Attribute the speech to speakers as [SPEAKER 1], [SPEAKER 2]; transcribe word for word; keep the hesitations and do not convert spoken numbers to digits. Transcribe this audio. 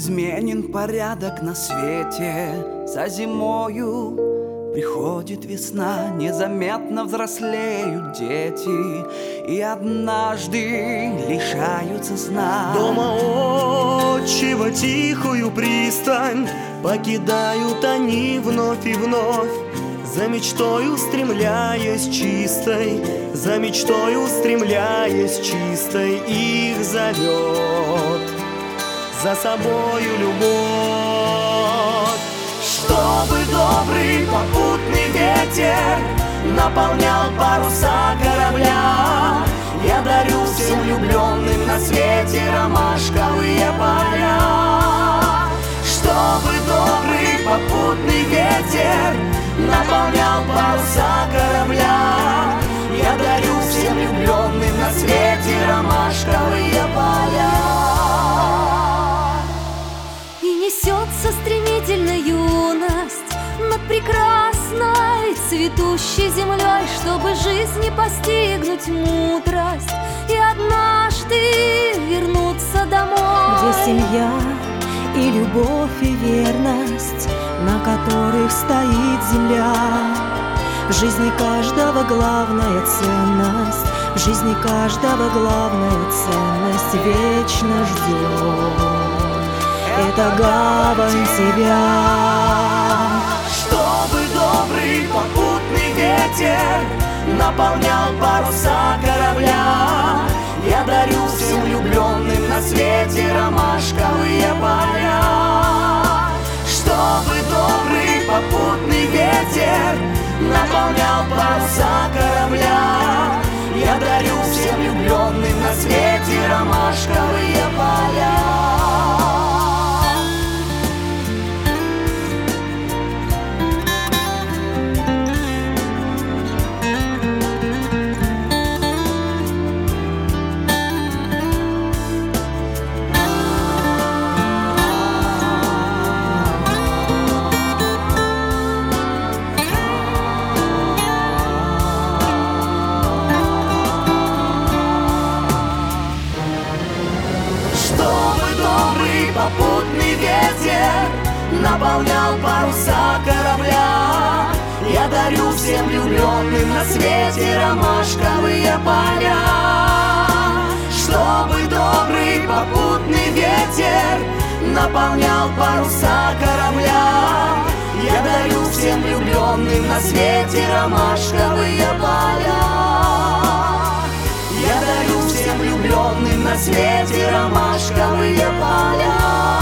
[SPEAKER 1] Изменен порядок на свете, за зимою приходит весна, незаметно взрослеют дети и однажды лишаются сна.
[SPEAKER 2] Дома отчего тихую пристань покидают они вновь и вновь, за мечтой устремляясь чистой, за мечтой устремляясь чистой, их зовет за собою любовь. Чтобы добрый попутный ветер наполнял паруса корабля, я дарю всем влюбленным на свете ромашковые поля. Чтобы добрый попутный ветер наполнял паруса корабля, я дарю всем влюбленным на свете ромашковые поля.
[SPEAKER 3] И несется стремительно юность над прекрасной цветущей землей, чтобы жизни постигнуть мудрость и однажды вернуться домой,
[SPEAKER 4] где семья и любовь и верность, на которых стоит земля. В жизни каждого главная ценность, в жизни каждого главная ценность вечно ждет. Это гавань тебя.
[SPEAKER 2] Чтобы добрый попутный ветер наполнял паруса корабля, я дарю всем влюбленным на свете ромашковые поля. Чтобы добрый попутный ветер наполнял паруса корабля, я дарю всем влюбленным на свете ромашковые поля. Попутный ветер наполнял паруса корабля, я дарю всем влюбленным на свете ромашковые поля. Чтобы добрый попутный ветер наполнял паруса корабля, я дарю всем влюбленным на свете ромашковые поля. Я дарю всем влюбленным на свете ромашковые поля.